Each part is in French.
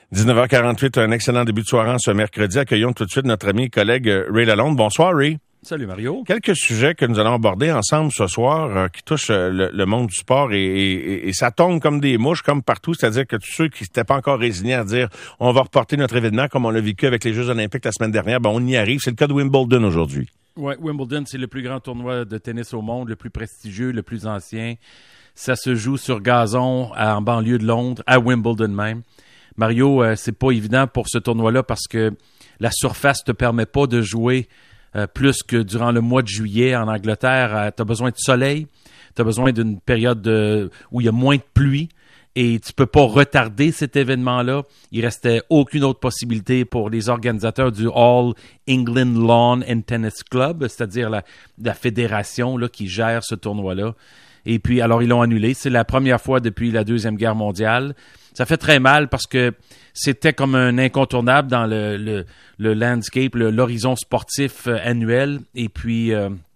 19h48, un excellent début de soirée ce mercredi. Accueillons tout de suite notre ami et collègue Ray Lalonde. Bonsoir, Ray. Salut, Mario. Quelques sujets que nous allons aborder ensemble ce soir qui touchent le monde du sport et ça tombe comme des mouches, comme partout. C'est-à-dire que tous ceux qui n'étaient pas encore résignés à dire on va reporter notre événement comme on l'a vécu avec les Jeux olympiques la semaine dernière, on y arrive. C'est le cas de Wimbledon aujourd'hui. Oui, Wimbledon, c'est le plus grand tournoi de tennis au monde, le plus prestigieux, le plus ancien. Ça se joue sur gazon en banlieue de Londres, à Wimbledon même. Mario, c'est pas évident pour ce tournoi-là parce que la surface te permet pas de jouer plus que durant le mois de juillet en Angleterre. Tu as besoin de soleil, tu as besoin d'une période où il y a moins de pluie et tu peux pas retarder cet événement-là. Il restait aucune autre possibilité pour les organisateurs du All England Lawn and Tennis Club, c'est-à-dire la fédération là, qui gère ce tournoi-là. Et puis, alors, ils l'ont annulé. C'est la première fois depuis la Deuxième Guerre mondiale. Ça fait très mal parce que c'était comme un incontournable dans le landscape, l'horizon sportif annuel. Et puis,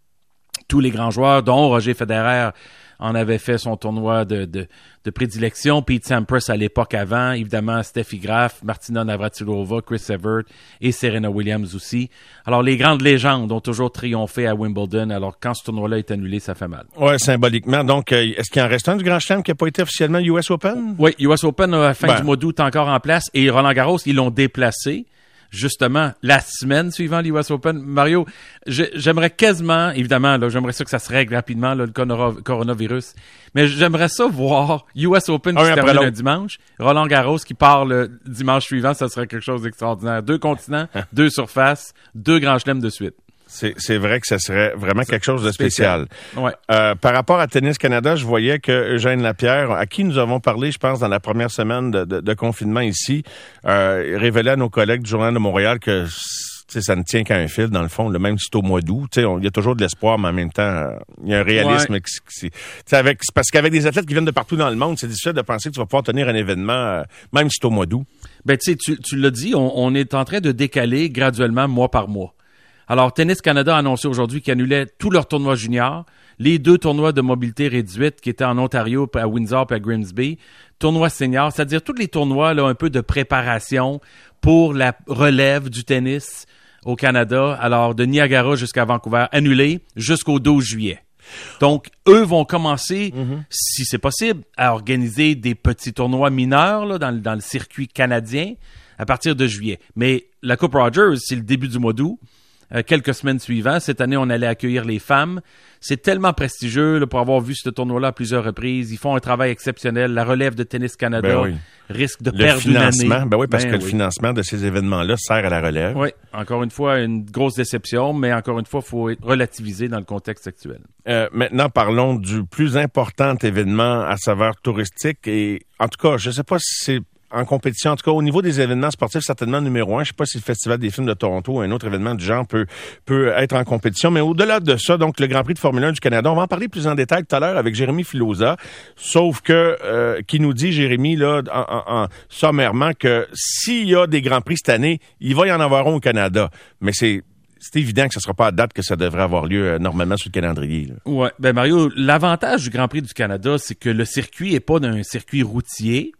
tous les grands joueurs, dont Roger Federer, en avait fait son tournoi de prédilection. Pete Sampras à l'époque avant. Évidemment, Steffi Graf, Martina Navratilova, Chris Evert et Serena Williams aussi. Alors, les grandes légendes ont toujours triomphé à Wimbledon. Alors, quand ce tournoi-là est annulé, ça fait mal. Oui, symboliquement. Donc, est-ce qu'il en reste un du Grand Chelem qui n'a pas été officiellement US Open? Oui, US Open, à la fin du mois d'août, est encore en place. Et Roland Garros, ils l'ont déplacé. Justement, la semaine suivant l'US Open. Mario, j'aimerais quasiment, évidemment, là, j'aimerais ça que ça se règle rapidement, là, le coronavirus, mais j'aimerais ça voir US Open qui se termine un dimanche, Roland Garros qui part le dimanche suivant, ça serait quelque chose d'extraordinaire. 2 continents, 2 surfaces, 2 grands chelems de suite. C'est vrai que ça serait vraiment quelque chose de spécial. Ouais. Par rapport à Tennis Canada, je voyais que Eugène Lapierre, à qui nous avons parlé, je pense, dans la première semaine de confinement ici, révélait à nos collègues du Journal de Montréal que ça ne tient qu'à un fil, dans le fond, même si c'est au mois d'août. Il y a toujours de l'espoir, mais en même temps, il y a un réalisme parce qu'avec des athlètes qui viennent de partout dans le monde, c'est difficile de penser que tu vas pouvoir tenir un événement, même si c'est au mois d'août. Ben, tu l'as dit, on est en train de décaler graduellement mois par mois. Alors, Tennis Canada a annoncé aujourd'hui qu'ils annulaient tous leurs tournois juniors, les 2 tournois de mobilité réduite qui étaient en Ontario, à Windsor et à Grimsby, tournois seniors, c'est-à-dire tous les tournois là, un peu de préparation pour la relève du tennis au Canada, alors de Niagara jusqu'à Vancouver, annulés jusqu'au 12 juillet. Donc, eux vont commencer, si c'est possible, à organiser des petits tournois mineurs là, dans le circuit canadien à partir de juillet. Mais la Coupe Rogers, c'est le début du mois d'août. Quelques semaines suivantes. Cette année, on allait accueillir les femmes. C'est tellement prestigieux là, pour avoir vu ce tournoi-là à plusieurs reprises. Ils font un travail exceptionnel. La relève de Tennis Canada risque de perdre une année. Parce que le financement de ces événements-là sert à la relève. Oui, encore une fois, une grosse déception, mais encore une fois, il faut relativiser dans le contexte actuel. Maintenant, parlons du plus important événement à saveur touristique. Et en tout cas, je ne sais pas si c'est en compétition, en tout cas au niveau des événements sportifs, certainement numéro 1. Je ne sais pas si le Festival des films de Toronto ou un autre événement du genre peut être en compétition. Mais au-delà de ça, donc le Grand Prix de Formule 1 du Canada, on va en parler plus en détail tout à l'heure avec Jérémy Filosa. Sauf que, qui nous dit, Jérémy, là, en sommairement, que s'il y a des Grands Prix cette année, il va y en avoir un au Canada. Mais c'est évident que ce ne sera pas à date que ça devrait avoir lieu normalement sur le calendrier. Oui, ben Mario, l'avantage du Grand Prix du Canada, c'est que le circuit n'est pas d'un circuit routier.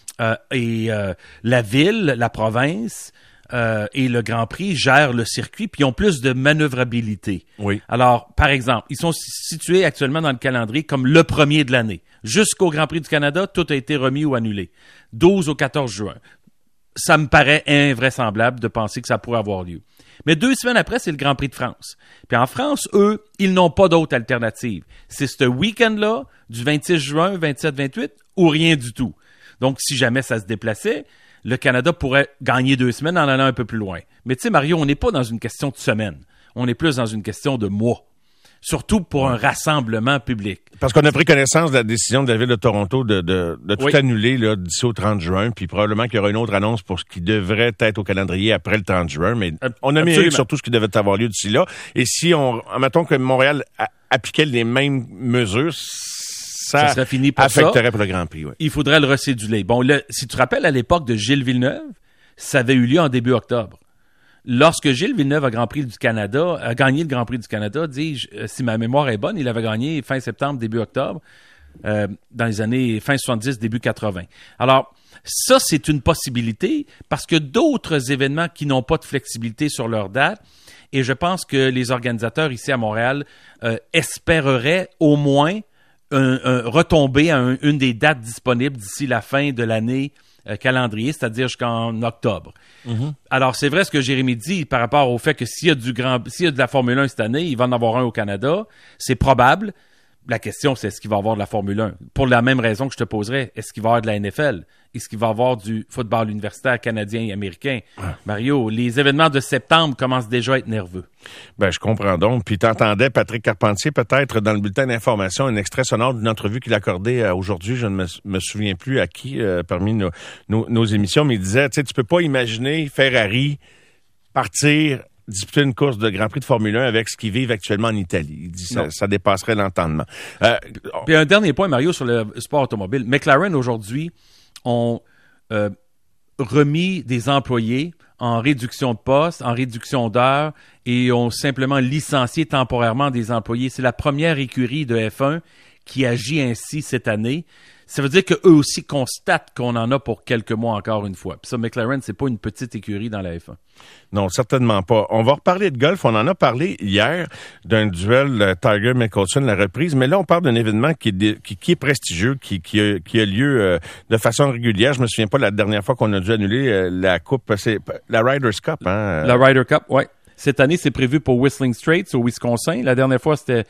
La ville, la province et le Grand Prix gèrent le circuit puis ils ont plus de manœuvrabilité. Oui. Alors, par exemple, ils sont situés actuellement dans le calendrier comme le premier de l'année. Jusqu'au Grand Prix du Canada, tout a été remis ou annulé. 12 au 14 juin. Ça me paraît invraisemblable de penser que ça pourrait avoir lieu. Mais 2 semaines après, c'est le Grand Prix de France. Puis en France, eux, ils n'ont pas d'autre alternative. C'est ce week-end-là, du 26 juin, 27-28, ou rien du tout. Donc, si jamais ça se déplaçait, le Canada pourrait gagner 2 semaines en allant un peu plus loin. Mais tu sais, Mario, on n'est pas dans une question de semaine. On est plus dans une question de mois. Surtout pour un rassemblement public. Parce qu'on a pris connaissance de la décision de la Ville de Toronto de tout annuler là, d'ici au 30 juin, puis probablement qu'il y aura une autre annonce pour ce qui devrait être au calendrier après le 30 juin, mais on a mis surtout ce qui devait avoir lieu d'ici là. Et si mettons que Montréal appliquait les mêmes mesures, ça serait fini pour affecterait pour le Grand Prix. Ouais. Il faudrait le recéduler. Bon, si tu te rappelles, à l'époque de Gilles Villeneuve, ça avait eu lieu en début octobre. Lorsque Gilles Villeneuve a gagné le Grand Prix du Canada, dis-je, si ma mémoire est bonne, il avait gagné fin septembre, début octobre, dans les années fin 70, début 80. Alors, ça, c'est une possibilité parce que d'autres événements qui n'ont pas de flexibilité sur leur date, et je pense que les organisateurs ici à Montréal espéreraient au moins retomber à une des dates disponibles d'ici la fin de l'année calendrier, c'est-à-dire jusqu'en octobre. Mm-hmm. Alors, c'est vrai ce que Jérémy dit par rapport au fait que s'il y a de la Formule 1 cette année, il va en avoir un au Canada. C'est probable. La question, c'est est-ce qu'il va y avoir de la Formule 1? Pour la même raison que je te poserais, est-ce qu'il va y avoir de la NFL? Est-ce qu'il va y avoir du football universitaire canadien et américain? Mario, les événements de septembre commencent déjà à être nerveux. Ben, je comprends donc. Puis t'entendais Patrick Carpentier peut-être dans le bulletin d'information un extrait sonore d'une entrevue qu'il accordait aujourd'hui, je ne me souviens plus à qui parmi nos émissions, mais il disait, tu sais, tu peux pas imaginer Ferrari partir disputer une course de Grand Prix de Formule 1 avec ce qu'ils vivent actuellement en Italie. Il dit ça dépasserait l'entendement. Puis un dernier point, Mario, sur le sport automobile. McLaren, aujourd'hui, ont remis des employés en réduction de poste, en réduction d'heures et ont simplement licencié temporairement des employés. C'est la première écurie de F1 qui agit ainsi cette année. Ça veut dire qu'eux aussi constatent qu'on en a pour quelques mois encore une fois. Puis ça, McLaren, c'est pas une petite écurie dans la F1. Non, certainement pas. On va reparler de golf. On en a parlé hier d'un duel Tiger-Mickelson, la reprise. Mais là, on parle d'un événement qui est prestigieux, qui a lieu de façon régulière. Je me souviens pas la dernière fois qu'on a dû annuler la coupe. C'est la Ryder's Cup, hein? La Ryder Cup, oui. Cette année, c'est prévu pour Whistling Straits, au Wisconsin. La dernière fois, c'était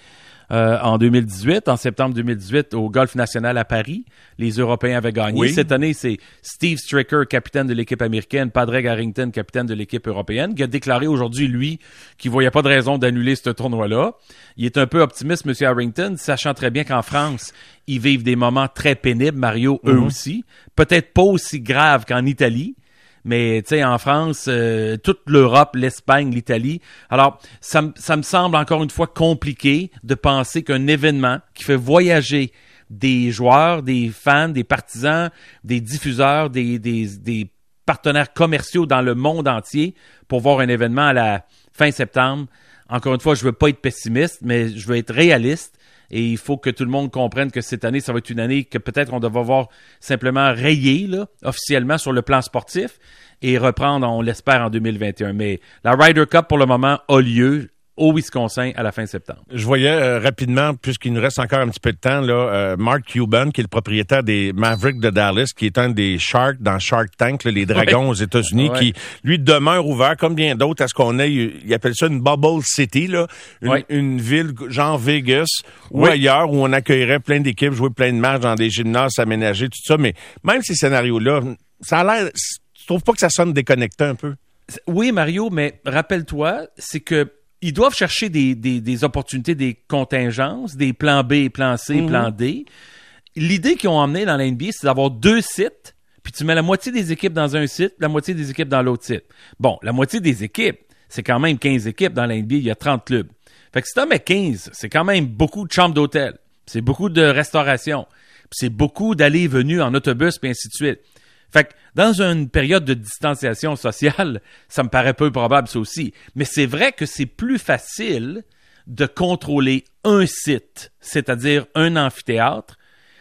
en 2018, en septembre 2018, au Golf National à Paris. Les Européens avaient gagné. Oui. Cette année, c'est Steve Stricker, capitaine de l'équipe américaine, Padraig Harrington, capitaine de l'équipe européenne, qui a déclaré aujourd'hui, lui, qu'il voyait pas de raison d'annuler ce tournoi-là. Il est un peu optimiste, M. Harrington, sachant très bien qu'en France, ils vivent des moments très pénibles, Mario, eux aussi. Peut-être pas aussi graves qu'en Italie. Mais, tu sais, en France, toute l'Europe, l'Espagne, l'Italie. Alors, ça me semble encore une fois compliqué de penser qu'un événement qui fait voyager des joueurs, des fans, des partisans, des diffuseurs, des partenaires commerciaux dans le monde entier pour voir un événement à la fin septembre. Encore une fois, je veux pas être pessimiste, mais je veux être réaliste. Et il faut que tout le monde comprenne que cette année, ça va être une année que peut-être on devra voir simplement rayée, là, officiellement sur le plan sportif et reprendre, on l'espère, en 2021. Mais la Ryder Cup, pour le moment, a lieu au Wisconsin à la fin septembre. Je voyais rapidement, puisqu'il nous reste encore un petit peu de temps, là, Mark Cuban, qui est le propriétaire des Mavericks de Dallas, qui est un des Sharks dans Shark Tank, là, les dragons aux États-Unis, qui, lui, demeure ouvert, comme bien d'autres, à ce qu'on ait, il appelle ça une Bubble City, là, une ville genre Vegas ou ailleurs, où on accueillerait plein d'équipes, jouer plein de matchs dans des gymnases aménagés, tout ça. Mais même ces scénarios-là, ça a l'air... Tu trouves pas que ça sonne déconnecté un peu? Oui, Mario, mais rappelle-toi, c'est que ils doivent chercher des opportunités, des contingences, des plans B, plans C, plans D. L'idée qu'ils ont emmenée dans la NBA, c'est d'avoir 2 sites, puis tu mets la moitié des équipes dans un site, la moitié des équipes dans l'autre site. Bon, la moitié des équipes, c'est quand même 15 équipes dans la NBA, il y a 30 clubs. Fait que si t'en mets 15, c'est quand même beaucoup de chambres d'hôtel, c'est beaucoup de restauration, c'est beaucoup d'allées et venues en autobus, puis ainsi de suite. Fait que dans une période de distanciation sociale, ça me paraît peu probable ça aussi. Mais c'est vrai que c'est plus facile de contrôler un site, c'est-à-dire un amphithéâtre,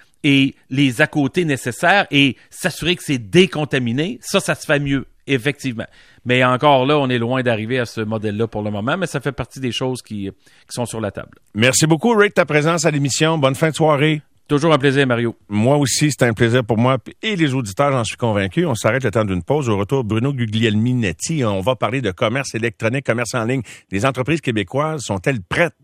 et les à côté nécessaires et s'assurer que c'est décontaminé. Ça se fait mieux, effectivement. Mais encore là, on est loin d'arriver à ce modèle-là pour le moment, mais ça fait partie des choses qui sont sur la table. Merci beaucoup, Rick, de ta présence à l'émission. Bonne fin de soirée. Toujours un plaisir, Mario. Moi aussi, c'est un plaisir pour moi et les auditeurs, j'en suis convaincu. On s'arrête le temps d'une pause. Au retour, Bruno Guglielminetti. On va parler de commerce électronique, commerce en ligne. Les entreprises québécoises sont-elles prêtes